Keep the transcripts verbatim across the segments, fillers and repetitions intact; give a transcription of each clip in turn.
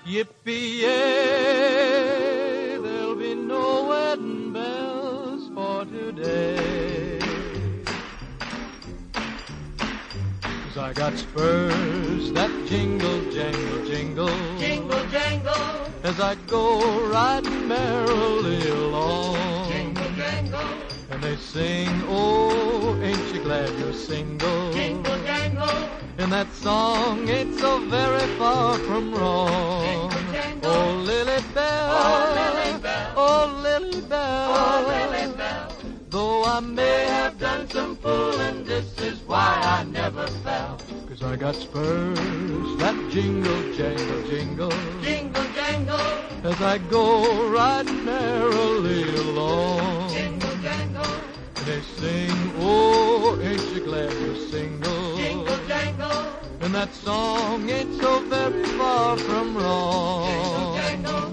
Yippee-yay, there'll be no wedding bells for today. 'Cause I got spurs that jingle, jangle, jingle, Jingle, jangle, as I go riding merrily along. jingle, jangle, And they sing, oh, ain't you glad you're single? jingle, jangle, And that song ain't so very far from wrong. Jingle, jangle. Oh, Lily Bell, Oh, Lily Bell. oh, Lily Bell, oh, Lily Bell. though I may have done some fooling, this is why I never fell. 'Cause I got spurs that jingle, jangle, jingle, Jingle, jangle, as I go riding merrily along. jingle, jangle, They sing, oh, ain't you glad you're single? jingle, jangle, And that song ain't so very far from wrong. jingle,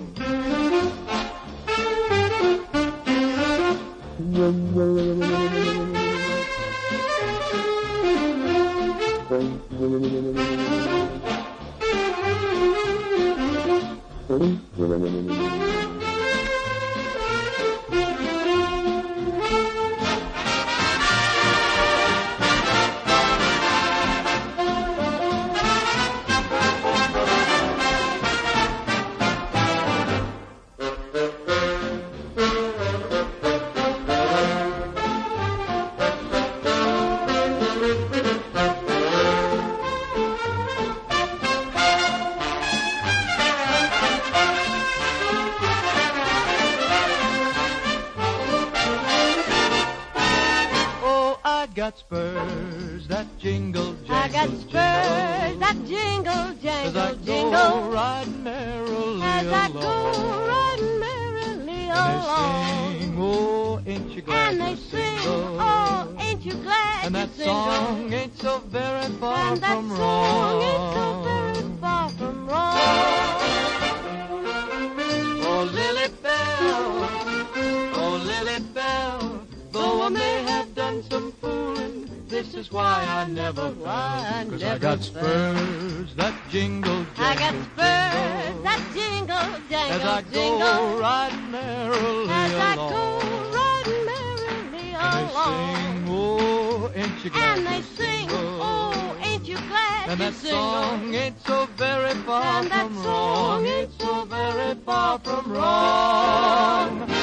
Oh, I got spurs that jingle, jangle, I got spurs that jingle, as I jangle, go jingle. riding merrily As I along. go riding merrily along. And they sing, oh, ain't you glad And they you're sing, single? oh, ain't you glad And you're that single? song ain't so very far And that from song wrong. ain't so very far from wrong. Oh, Lily Bell, oh, Lily Bell, though I may have done some fooling, this is why I never Why I fell. 'Cause I never got fell. spurs that jingle, jangle, I got spurs jingle, that jingle, as I jangle, go jingle. riding merrily As I along. go riding merrily And they along. sing, oh, ain't you glad And they you're sing, single? oh, ain't you glad And you're that single? song ain't so very far And that from song wrong. ain't It's so very far from wrong.